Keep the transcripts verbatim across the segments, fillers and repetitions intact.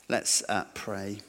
Let's uh, pray.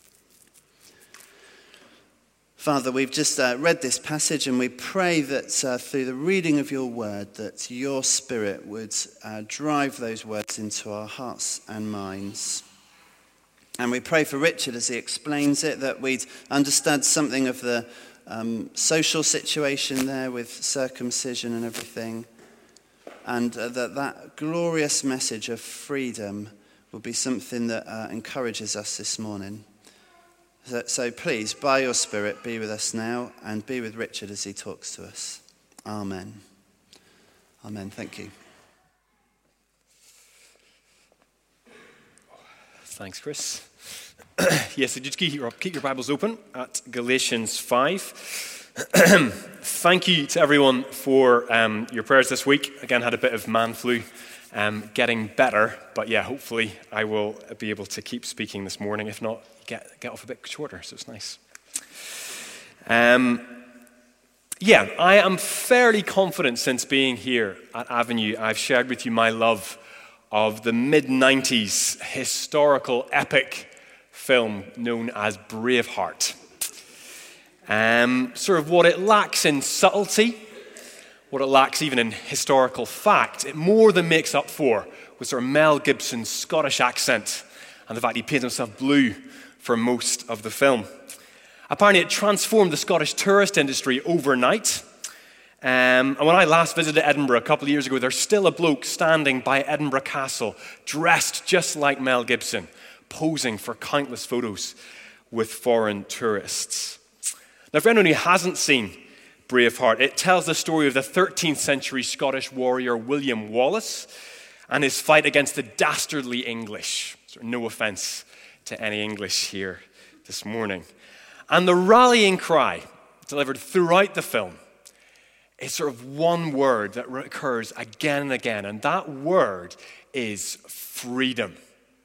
Father, we've just uh, read this passage, and we pray that uh, through the reading of your word, that your Spirit would uh, drive those words into our hearts and minds. And we pray for Richard as he explains it, that we'd understand something of the um, social situation there with circumcision and everything, and uh, that that glorious message of freedom will be something that uh, encourages us this morning. So, so please, by your Spirit, be with us now and be with Richard as he talks to us. Amen. Amen. Thank you. Thanks, Chris. Yes, so just keep your, keep your Bibles open at Galatians five. Thank you to everyone for um, your prayers this week. Again, had a bit of man flu. Um, getting better, but yeah, hopefully I will be able to keep speaking this morning. If not, get get off a bit shorter, so it's nice. Um, yeah, I am fairly confident since being here at Avenue, I've shared with you my love of the mid nineties historical epic film known as Braveheart. Um, sort of what it lacks in subtlety, what it lacks even in historical fact, it more than makes up for with sort of Mel Gibson's Scottish accent and the fact he painted himself blue for most of the film. Apparently it transformed the Scottish tourist industry overnight. Um, and when I last visited Edinburgh a couple of years ago, there's still a bloke standing by Edinburgh Castle, dressed just like Mel Gibson, posing for countless photos with foreign tourists. Now, for anyone who hasn't seen Braveheart, it tells the story of the thirteenth century Scottish warrior William Wallace and his fight against the dastardly English. So no offense to any English here this morning. And the rallying cry delivered throughout the film is sort of one word that recurs again and again, and that word is freedom.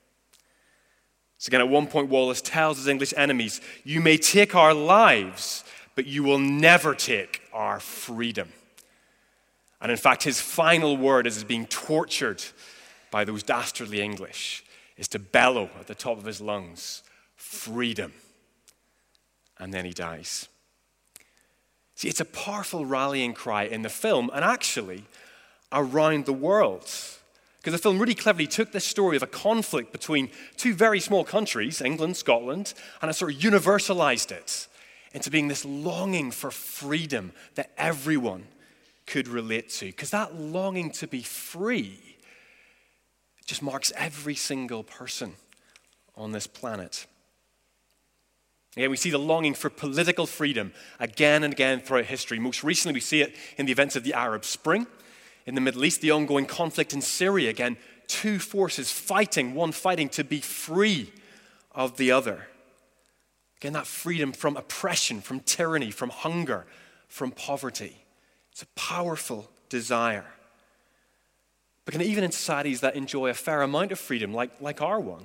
So again, at one point, Wallace tells his English enemies, "You may take our lives, but you will never take our freedom." And in fact, his final word as he's being tortured by those dastardly English is to bellow at the top of his lungs, "Freedom." And then he dies. See, it's a powerful rallying cry in the film and actually around the world. Because the film really cleverly took this story of a conflict between two very small countries, England, Scotland, and it sort of universalized it into being this longing for freedom that everyone could relate to. Because that longing to be free just marks every single person on this planet. Again, we see the longing for political freedom again and again throughout history. Most recently, we see it in the events of the Arab Spring. In the Middle East, the ongoing conflict in Syria. Again, two forces fighting, one fighting to be free of the other. Again, that freedom from oppression, from tyranny, from hunger, from poverty. It's a powerful desire. But even in societies that enjoy a fair amount of freedom, like, like our one,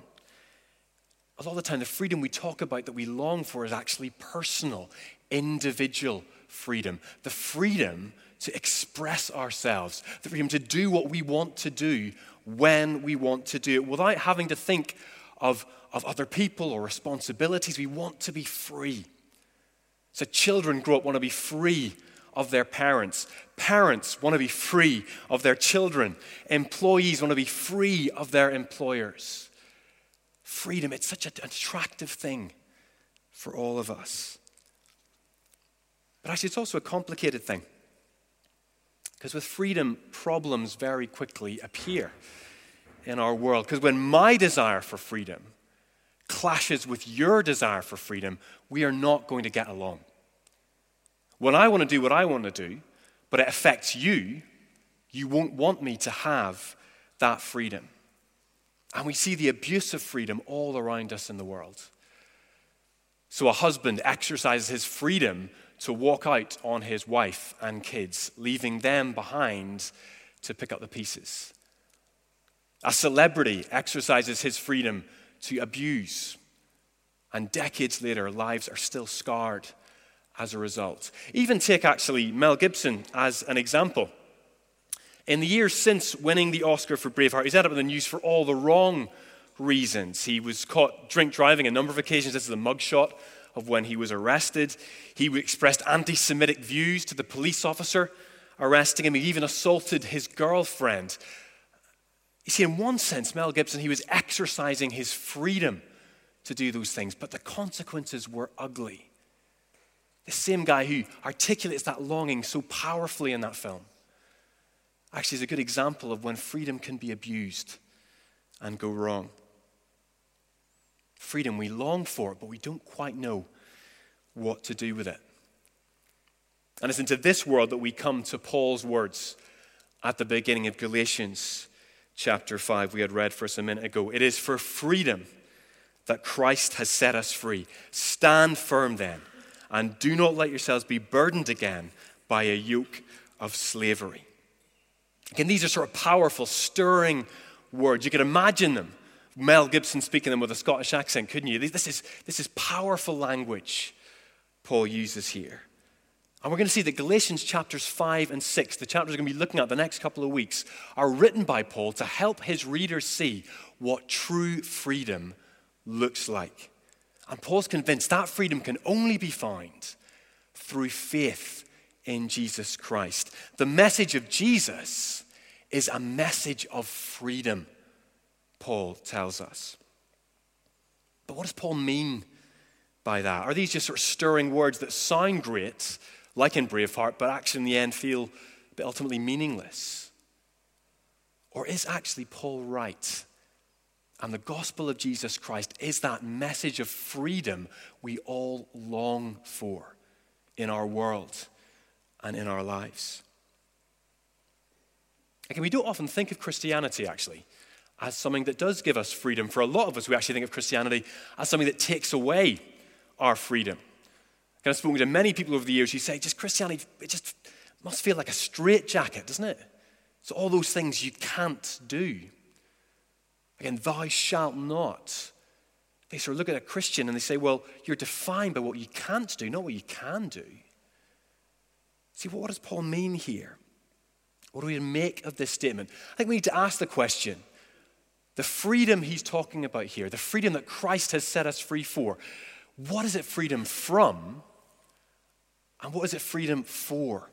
a lot of the time the freedom we talk about that we long for is actually personal, individual freedom. The freedom to express ourselves, the freedom to do what we want to do when we want to do it without having to think of, of other people or responsibilities. We want to be free. So children grow up want to be free of their parents. Parents want to be free of their children. Employees want to be free of their employers. Freedom, it's such an attractive thing for all of us. But actually, it's also a complicated thing. Because with freedom, problems very quickly appear in our world. Because when my desire for freedom clashes with your desire for freedom, we are not going to get along. When I want to do what I want to do, but it affects you, you won't want me to have that freedom. And we see the abuse of freedom all around us in the world. So a husband exercises his freedom to walk out on his wife and kids, leaving them behind to pick up the pieces. A celebrity exercises his freedom to abuse, and decades later, lives are still scarred as a result. Even take, actually, Mel Gibson as an example. In the years since winning the Oscar for Braveheart, he's ended up in the news for all the wrong reasons. He was caught drink driving a number of occasions. This is a mugshot of when he was arrested. He expressed anti-Semitic views to the police officer arresting him. He even assaulted his girlfriend. You see, in one sense, Mel Gibson, he was exercising his freedom to do those things, but the consequences were ugly. The same guy who articulates that longing so powerfully in that film actually is a good example of when freedom can be abused and go wrong. Freedom, we long for it, but we don't quite know what to do with it. And it's into this world that we come to Paul's words at the beginning of Galatians chapter five, we had read for us a minute ago. It is for freedom that Christ has set us free. Stand firm then, and do not let yourselves be burdened again by a yoke of slavery. Again, these are sort of powerful, stirring words. You could imagine them. Mel Gibson speaking them with a Scottish accent, couldn't you? This is, this is powerful language Paul uses here. And we're going to see that Galatians chapters five and six, the chapters we're going to be looking at the next couple of weeks, are written by Paul to help his readers see what true freedom looks like. And Paul's convinced that freedom can only be found through faith in Jesus Christ. The message of Jesus is a message of freedom, Paul tells us. But what does Paul mean by that? Are these just sort of stirring words that sound great, like in Braveheart, but actually in the end feel ultimately meaningless? Or is actually Paul right? And the gospel of Jesus Christ is that message of freedom we all long for in our world and in our lives. Again, we don't often think of Christianity, actually, as something that does give us freedom. For a lot of us, we actually think of Christianity as something that takes away our freedom. And I've spoken to many people over the years who say, just Christianity, it just must feel like a straitjacket, doesn't it? It's all those things you can't do. Again, thou shalt not. They sort of look at a Christian and they say, well, you're defined by what you can't do, not what you can do. See, what does Paul mean here? What do we make of this statement? I think we need to ask the question, the freedom he's talking about here, the freedom that Christ has set us free for, what is it freedom from? And what is it freedom for?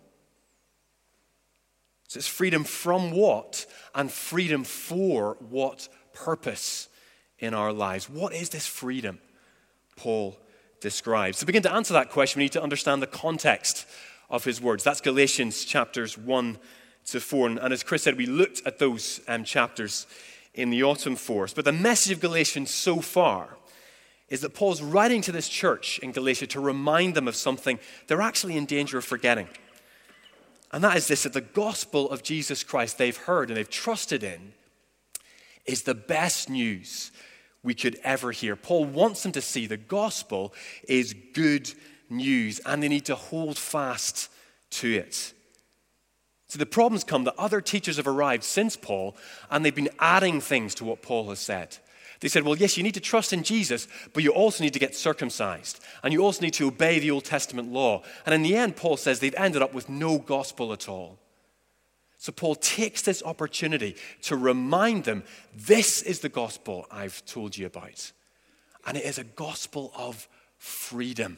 So it's freedom from what and freedom for what purpose in our lives? What is this freedom Paul describes? To begin to answer that question, we need to understand the context of his words. That's Galatians chapters one to four. And as Chris said, we looked at those um, chapters in the autumn for us. But the message of Galatians so far is that Paul's writing to this church in Galatia to remind them of something they're actually in danger of forgetting. And that is this, that the gospel of Jesus Christ they've heard and they've trusted in is the best news we could ever hear. Paul wants them to see the gospel is good news and they need to hold fast to it. So the problems come that other teachers have arrived since Paul and they've been adding things to what Paul has said. They said, well, yes, you need to trust in Jesus, but you also need to get circumcised. And you also need to obey the Old Testament law. And in the end, Paul says they've ended up with no gospel at all. So Paul takes this opportunity to remind them, this is the gospel I've told you about. And it is a gospel of freedom.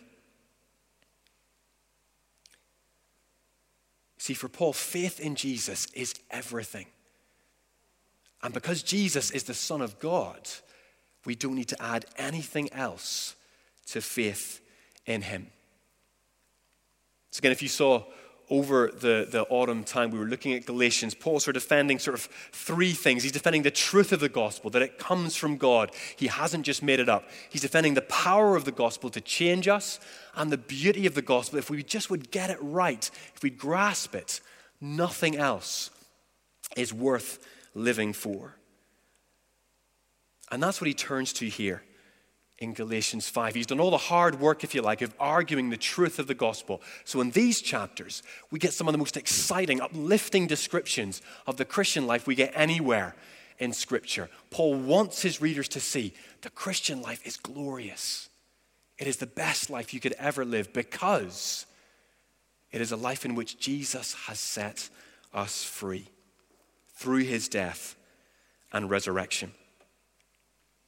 See, for Paul, faith in Jesus is everything. And because Jesus is the Son of God, we don't need to add anything else to faith in him. So again, if you saw over the, the autumn time we were looking at Galatians, Paul's sort of defending sort of three things. He's defending the truth of the gospel, that it comes from God. He hasn't just made it up. He's defending the power of the gospel to change us and the beauty of the gospel. If we just would get it right, if we grasp it, nothing else is worth living for. And that's what he turns to here in Galatians five. He's done all the hard work, if you like, of arguing the truth of the gospel. So in these chapters, we get some of the most exciting, uplifting descriptions of the Christian life we get anywhere in Scripture. Paul wants his readers to see the Christian life is glorious. It is the best life you could ever live because it is a life in which Jesus has set us free through his death and resurrection.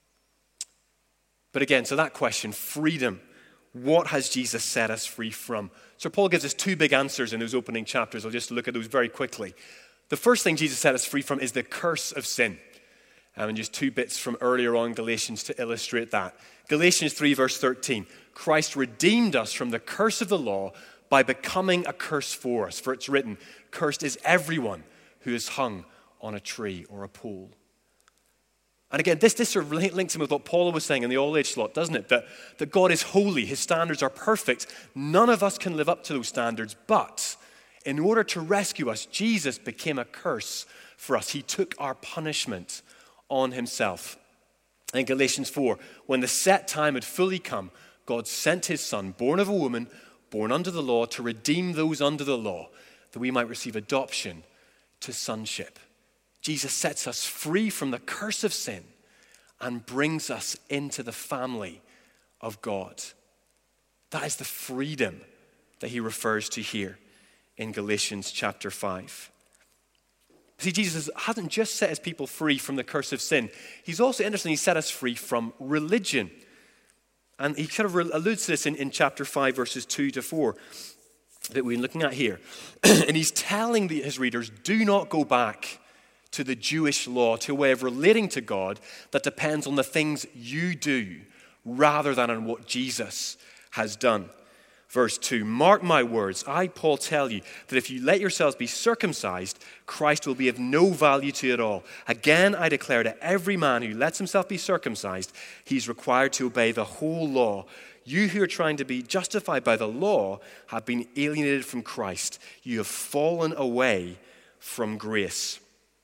But again, so that question, freedom, what has Jesus set us free from? So Paul gives us two big answers in those opening chapters. I'll just look at those very quickly. The first thing Jesus set us free from is the curse of sin. Um, and just two bits from earlier on Galatians to illustrate that. Galatians three verse thirteen, Christ redeemed us from the curse of the law by becoming a curse for us. For it's written, cursed is everyone who is hung on a tree or a pole. And again, this, this sort of links in with what Paul was saying in the All Age slot, doesn't it? That, that God is holy, his standards are perfect. None of us can live up to those standards, but in order to rescue us, Jesus became a curse for us. He took our punishment on himself. In Galatians four, when the set time had fully come, God sent his son, born of a woman, born under the law, to redeem those under the law, that we might receive adoption to sonship. Jesus sets us free from the curse of sin and brings us into the family of God. That is the freedom that he refers to here in Galatians chapter five. See, Jesus hasn't just set his people free from the curse of sin. He's also, interestingly, set us free from religion. And he kind of alludes to this in, in chapter five, verses two to four, that we're looking at here. And he's telling the, his readers, do not go back to the Jewish law, to a way of relating to God that depends on the things you do rather than on what Jesus has done. Verse two, mark my words, I, Paul, tell you that if you let yourselves be circumcised, Christ will be of no value to you at all. Again, I declare to every man who lets himself be circumcised, he's required to obey the whole law. You who are trying to be justified by the law have been alienated from Christ. You have fallen away from grace.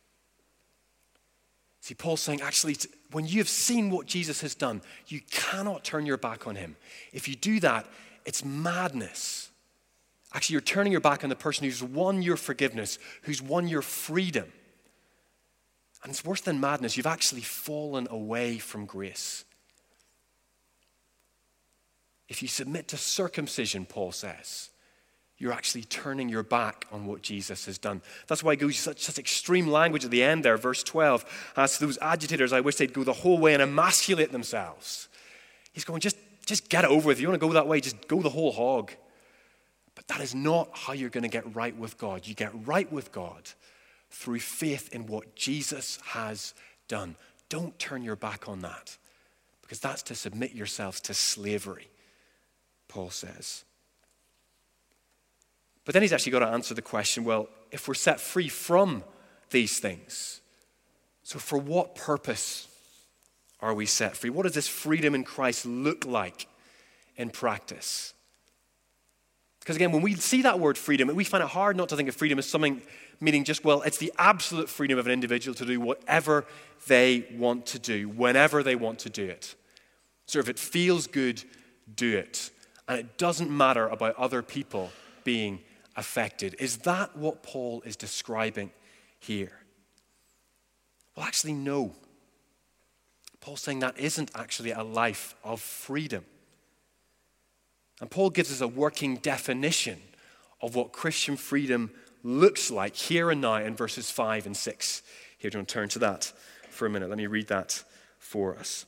See, Paul's saying, actually, when you have seen what Jesus has done, you cannot turn your back on him. If you do that, it's madness. Actually, you're turning your back on the person who's won your forgiveness, who's won your freedom. And it's worse than madness. You've actually fallen away from grace. If you submit to circumcision, Paul says, you're actually turning your back on what Jesus has done. That's why he goes such, such extreme language at the end there, verse twelve. As to those agitators, I wish they'd go the whole way and emasculate themselves. He's going, just, just get it over with. If you want to go that way, just go the whole hog. But that is not how you're going to get right with God. You get right with God through faith in what Jesus has done. Don't turn your back on that, because that's to submit yourselves to slavery, Paul says. But then he's actually got to answer the question, well, if we're set free from these things, so for what purpose are we set free? What does this freedom in Christ look like in practice? Because again, when we see that word freedom, we find it hard not to think of freedom as something meaning just, well, it's the absolute freedom of an individual to do whatever they want to do, whenever they want to do it. So if it feels good, do it. And it doesn't matter about other people being affected. Is that what Paul is describing here? Well, actually, no. Paul's saying that isn't actually a life of freedom. And Paul gives us a working definition of what Christian freedom looks like here and now in verses five and six. Here, don't turn to that for a minute. Let me read that for us.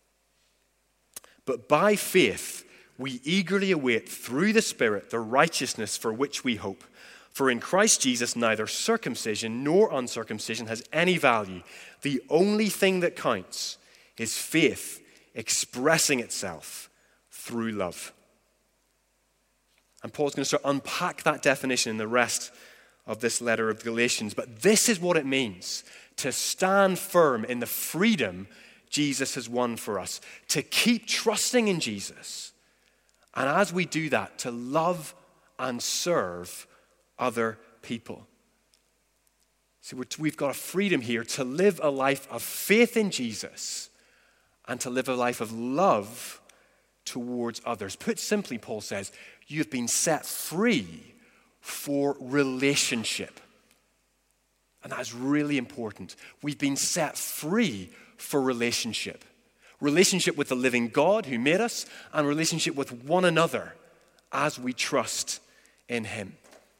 But by faith, we eagerly await through the Spirit the righteousness for which we hope. For in Christ Jesus, neither circumcision nor uncircumcision has any value. The only thing that counts is faith expressing itself through love. And Paul's going to start to unpack that definition in the rest of this letter of Galatians. But this is what it means to stand firm in the freedom Jesus has won for us, to keep trusting in Jesus. And as we do that, to love and serve other people. See, we're, we've got a freedom here to live a life of faith in Jesus and to live a life of love towards others. Put simply, Paul says, you've been set free for relationship. And that is really important. We've been set free for relationship. Relationship with the living God who made us, and relationship with one another as we trust in him.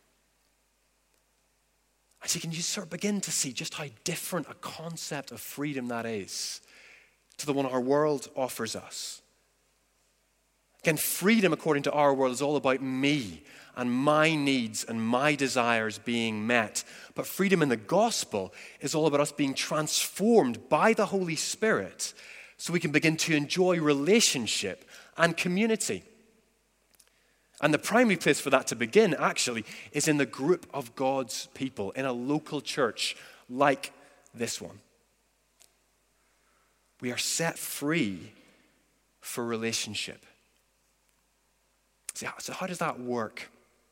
And so you can just sort of begin to see just how different a concept of freedom that is to the one our world offers us. Again, freedom according to our world is all about me and my needs and my desires being met. But freedom in the gospel is all about us being transformed by the Holy Spirit so we can begin to enjoy relationship and community. And the primary place for that to begin, actually, is in the group of God's people, in a local church like this one. We are set free for relationship. So how does that work?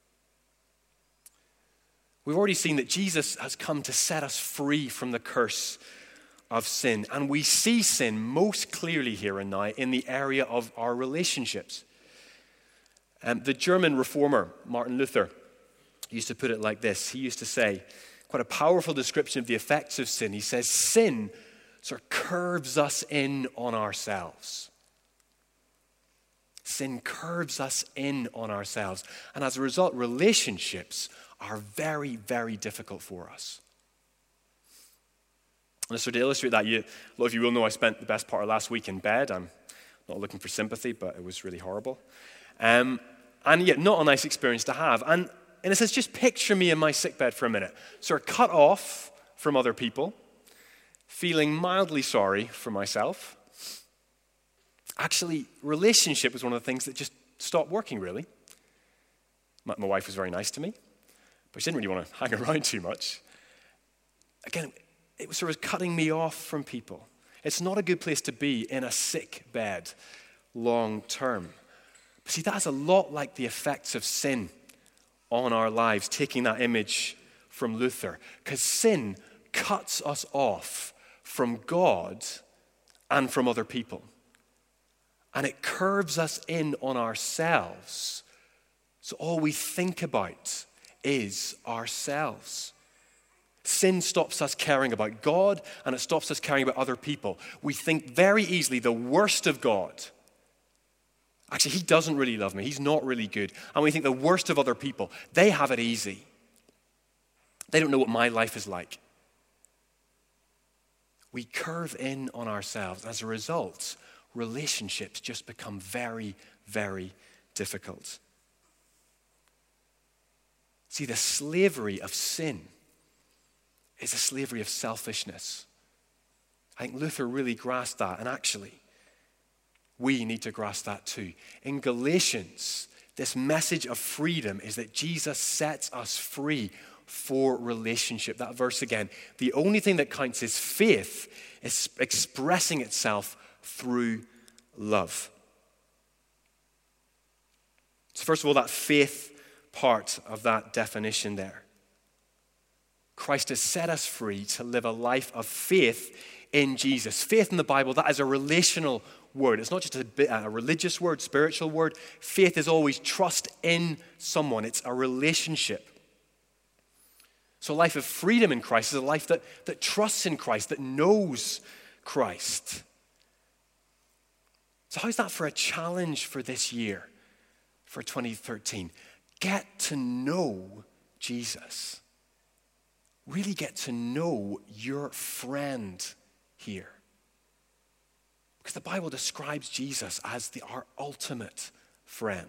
We've already seen that Jesus has come to set us free from the curse of sin. And we see sin most clearly here and now in the area of our relationships. Um, the German reformer, Martin Luther, used to put it like this. He used to say, quite a powerful description of the effects of sin. He says, sin sort of curves us in on ourselves. Sin curves us in on ourselves. And as a result, relationships are very, very difficult for us. And so to illustrate that, you, a lot of you will know I spent the best part of last week in bed. I'm not looking for sympathy, but it was really horrible. Um, and yet, not a nice experience to have. And in a sense, just picture me in my sickbed for a minute. Sort of cut off from other people, feeling mildly sorry for myself. Actually, relationship was one of the things that just stopped working, really. My, my wife was very nice to me, but she didn't really want to hang around too much. Again, it was sort of cutting me off from people. It's not a good place to be in a sick bed long term. But see, that's a lot like the effects of sin on our lives, taking that image from Luther. Because sin cuts us off from God and from other people. And it curves us in on ourselves. So all we think about is ourselves. Sin stops us caring about God, and it stops us caring about other people. We think very easily the worst of God. Actually, he doesn't really love me. He's not really good. And we think the worst of other people. They have it easy. They don't know what my life is like. We curve in on ourselves. As a result, relationships just become very, very difficult. See, the slavery of sin is a slavery of selfishness. I think Luther really grasped that, and actually, we need to grasp that too. In Galatians, this message of freedom is that Jesus sets us free for relationship. That verse again, the only thing that counts is faith, is expressing itself through love. So first of all, that faith part of that definition there. Christ has set us free to live a life of faith in Jesus. Faith in the Bible, that is a relational word. It's not just a, a religious word, spiritual word. Faith is always trust in someone. It's a relationship. So a life of freedom in Christ is a life that, that trusts in Christ, that knows Christ. So how's that for a challenge for this year, for twenty thirteen? Get to know Jesus. Really get to know your friend here. Because the Bible describes Jesus as the, our ultimate friend.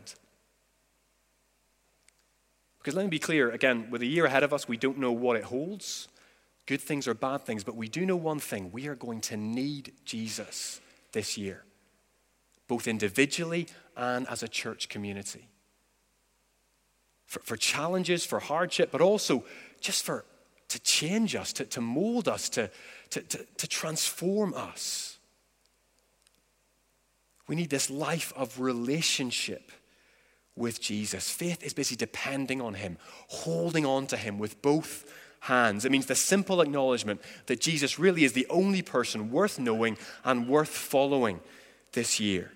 Because let me be clear, again, with a year ahead of us, we don't know what it holds, good things or bad things, but we do know one thing. We are going to need Jesus this year, both individually and as a church community. For, for challenges, for hardship, but also just for to change us, to, to mold us, to, to, to, to transform us. We need this life of relationship with Jesus. Faith is basically depending on him, holding on to him with both hands. It means the simple acknowledgement that Jesus really is the only person worth knowing and worth following this year.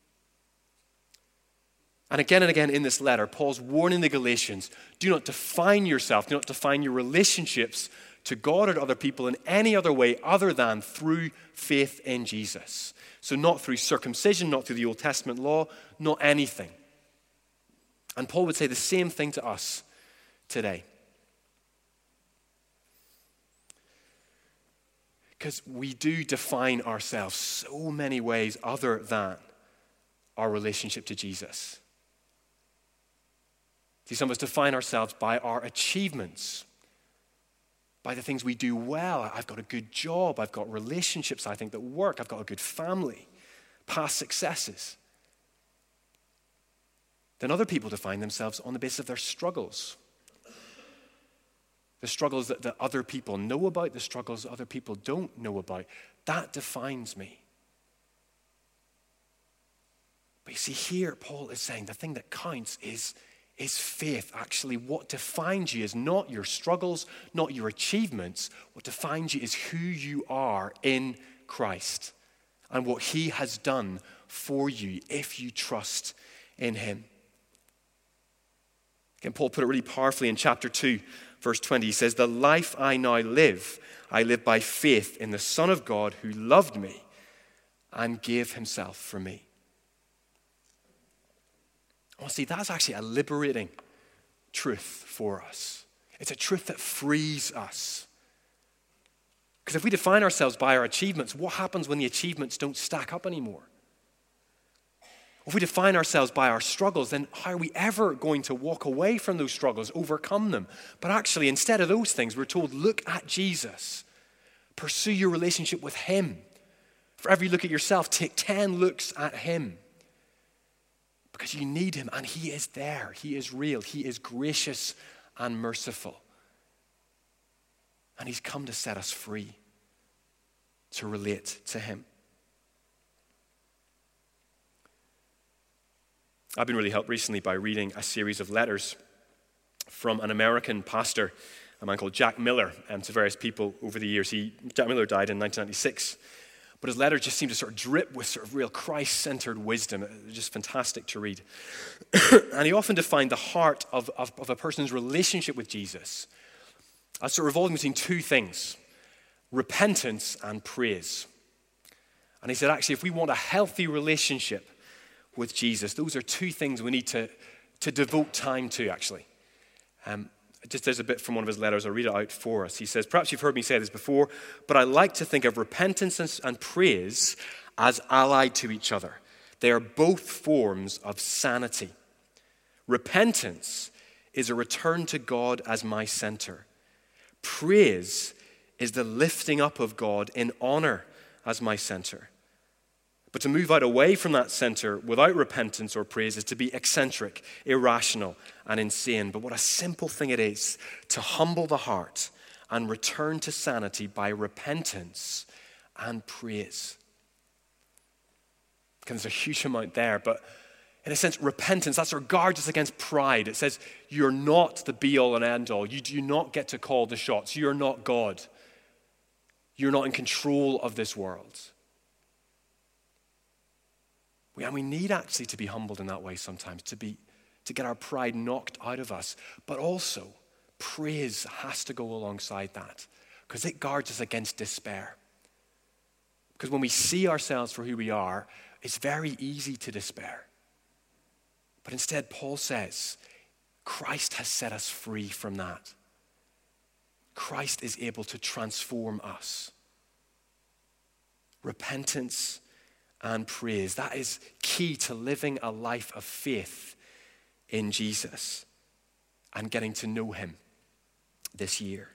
And again and again in this letter, Paul's warning the Galatians, do not define yourself, do not define your relationships to God or to other people in any other way other than through faith in Jesus. So not through circumcision, not through the Old Testament law, not anything. And Paul would say the same thing to us today. Because we do define ourselves so many ways other than our relationship to Jesus. See, some of us define ourselves by our achievements, by the things we do well. I've got a good job. I've got relationships, I think, that work. I've got a good family, past successes. Then other people define themselves on the basis of their struggles. The struggles that, that other people know about, the struggles that other people don't know about. That defines me. But you see, here Paul is saying the thing that counts is, is faith. Actually, what defines you is not your struggles, not your achievements. What defines you is who you are in Christ and what he has done for you if you trust in him. Again, Paul put it really powerfully in chapter two, verse twenty. He says, "The life I now live, I live by faith in the Son of God who loved me and gave himself for me." Well, see, that's actually a liberating truth for us. It's a truth that frees us. Because if we define ourselves by our achievements, what happens when the achievements don't stack up anymore? If we define ourselves by our struggles, then how are we ever going to walk away from those struggles, overcome them? But actually, instead of those things, we're told, look at Jesus. Pursue your relationship with him. For every look at yourself, take ten looks at him. Because you need him, and he is there. He is real. He is gracious and merciful. And he's come to set us free, to relate to him. I've been really helped recently by reading a series of letters from an American pastor, a man called Jack Miller, and to various people over the years. He, Jack Miller died in nineteen ninety-six, but his letters just seem to sort of drip with sort of real Christ-centered wisdom. They're just fantastic to read. And he often defined the heart of, of, of a person's relationship with Jesus as sort of revolving between two things, repentance and praise. And he said, actually, if we want a healthy relationship with Jesus, those are two things we need to, to devote time to, actually. Um, just there's a bit from one of his letters. I'll read it out for us. He says, "Perhaps you've heard me say this before, but I like to think of repentance and, and praise as allied to each other. They are both forms of sanity. Repentance is a return to God as my center. Praise is the lifting up of God in honor as my center. But to move out away from that center without repentance or praise is to be eccentric, irrational, and insane. But what a simple thing it is to humble the heart and return to sanity by repentance and praise." And there's a huge amount there, but in a sense, repentance, that sort of guards us against pride. It says, you're not the be-all and end-all. You do not get to call the shots. You're not God. You're not in control of this world. And we need actually to be humbled in that way sometimes, to be to get our pride knocked out of us. But also, praise has to go alongside that because it guards us against despair. Because when we see ourselves for who we are, it's very easy to despair. But instead, Paul says, Christ has set us free from that. Christ is able to transform us. Repentance and praise. That is key to living a life of faith in Jesus and getting to know him this year.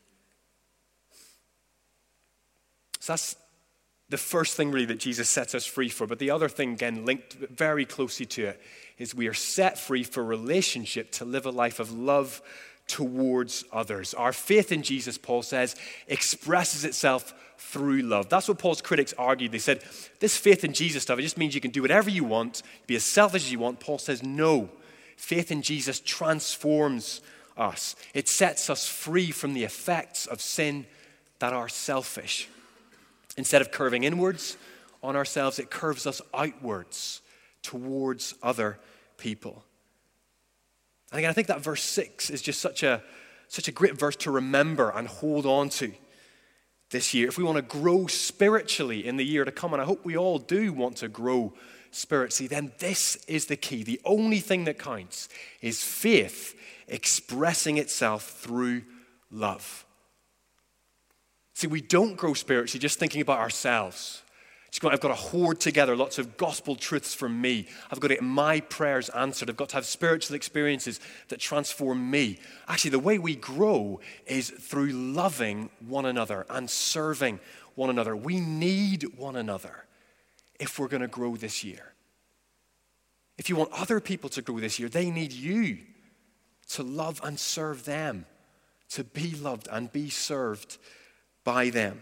So that's the first thing really that Jesus sets us free for. But the other thing, again, linked very closely to it, is we are set free for relationship to live a life of love towards others. Our faith in Jesus, Paul says, expresses itself through love. That's what Paul's critics argued. They said, this faith in Jesus stuff, it just means you can do whatever you want, be as selfish as you want. Paul says, no. Faith in Jesus transforms us. It sets us free from the effects of sin that are selfish. Instead of curving inwards on ourselves, it curves us outwards towards other people. And again, I think that verse six is just such a, such a great verse to remember and hold on to this year. If we want to grow spiritually in the year to come, and I hope we all do want to grow spiritually, then this is the key. The only thing that counts is faith expressing itself through love. See, we don't grow spiritually just thinking about ourselves, She's going, I've got to hoard together lots of gospel truths from me. I've got to get my prayers answered. I've got to have spiritual experiences that transform me. Actually, the way we grow is through loving one another and serving one another. We need one another if we're going to grow this year. If you want other people to grow this year, they need you to love and serve them, to be loved and be served by them.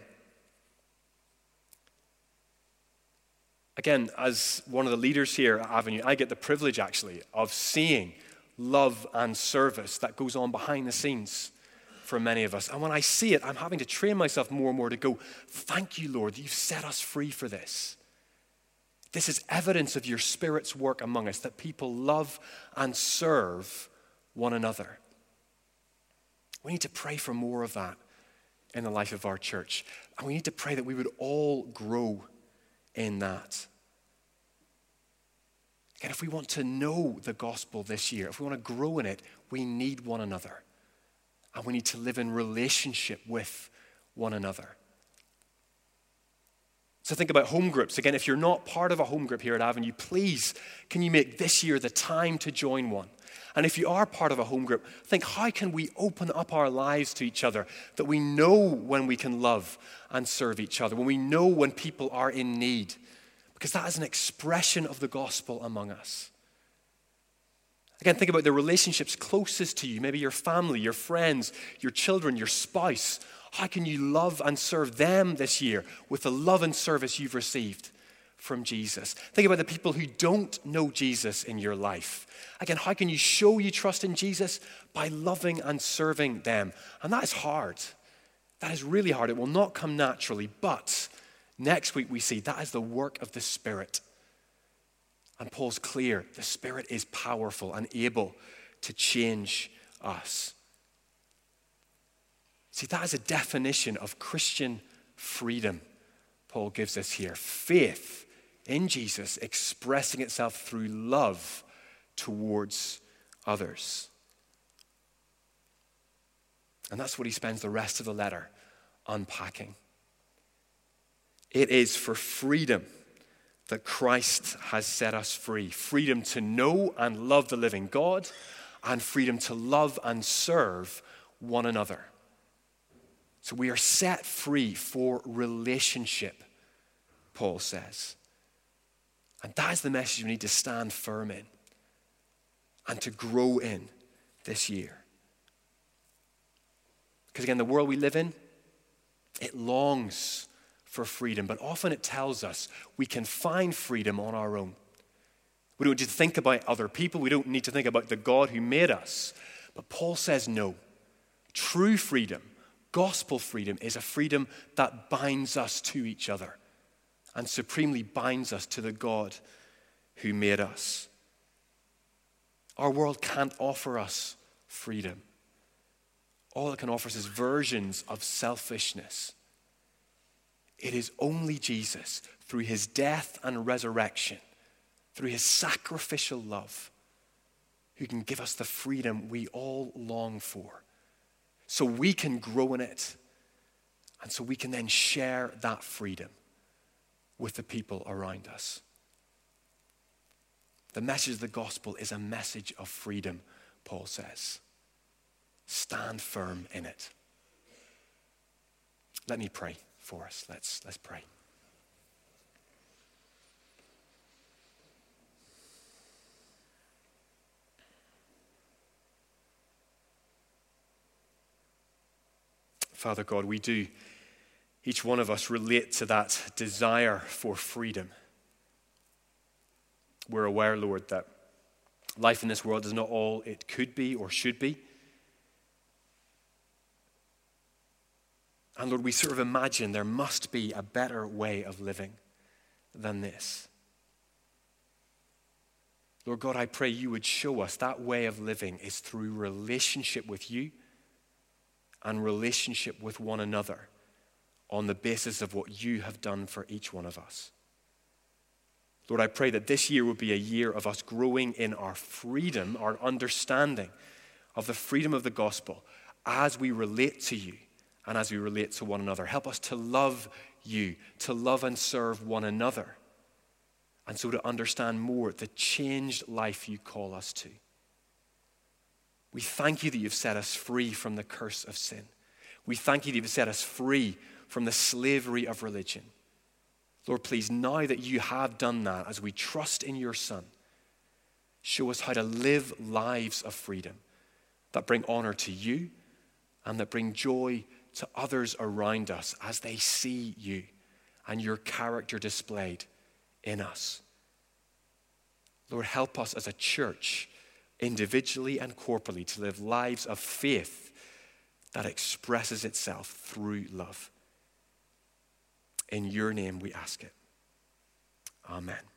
Again, as one of the leaders here at Avenue, I get the privilege actually of seeing love and service that goes on behind the scenes for many of us. And when I see it, I'm having to train myself more and more to go, thank you, Lord, you've set us free for this. This is evidence of your Spirit's work among us, that people love and serve one another. We need to pray for more of that in the life of our church. And we need to pray that we would all grow in that. Again, if we want to know the gospel this year, if we want to grow in it, we need one another. And we need to live in relationship with one another. So think about home groups. Again, if you're not part of a home group here at Avenue, please, can you make this year the time to join one? And if you are part of a home group, think, how can we open up our lives to each other, that we know when we can love and serve each other, when we know when people are in need, because that is an expression of the gospel among us. Again, think about the relationships closest to you, maybe your family, your friends, your children, your spouse. How can you love and serve them this year with the love and service you've received from Jesus? Think about the people who don't know Jesus in your life. Again, how can you show you trust in Jesus? By loving and serving them. And that is hard. That is really hard. It will not come naturally. But next week we see that is the work of the Spirit. And Paul's clear. The Spirit is powerful and able to change us. See, that is a definition of Christian freedom Paul gives us here. Faith in Jesus expressing itself through love towards others. And that's what he spends the rest of the letter unpacking. It is for freedom that Christ has set us free. Freedom to know and love the living God, and freedom to love and serve one another. So we are set free for relationship, Paul says. And that is the message we need to stand firm in and to grow in this year. Because again, the world we live in, it longs for freedom, but often it tells us we can find freedom on our own. We don't need to think about other people. We don't need to think about the God who made us. But Paul says no. True freedom, gospel freedom, is a freedom that binds us to each other and supremely binds us to the God who made us. Our world can't offer us freedom. All it can offer us is versions of selfishness. It is only Jesus, through his death and resurrection, through his sacrificial love, who can give us the freedom we all long for, so we can grow in it, and so we can then share that freedom with the people around us. The message of the gospel is a message of freedom, Paul says. Stand firm in it. Let me pray for us. Let's, let's pray. Father God, we do, each one of us, relate to that desire for freedom. We're aware, Lord, that life in this world is not all it could be or should be. And Lord, we sort of imagine there must be a better way of living than this. Lord God, I pray you would show us that way of living is through relationship with you and relationship with one another on the basis of what you have done for each one of us. Lord, I pray that this year would be a year of us growing in our freedom, our understanding of the freedom of the gospel as we relate to you and as we relate to one another. Help us to love you, to love and serve one another, and so to understand more the changed life you call us to. We thank you that you've set us free from the curse of sin. We thank you that you've set us free from the slavery of religion. Lord, please, now that you have done that, as we trust in your Son, show us how to live lives of freedom that bring honor to you and that bring joy to others around us as they see you and your character displayed in us. Lord, help us as a church, individually and corporately, to live lives of faith that expresses itself through love. In your name we ask it. Amen.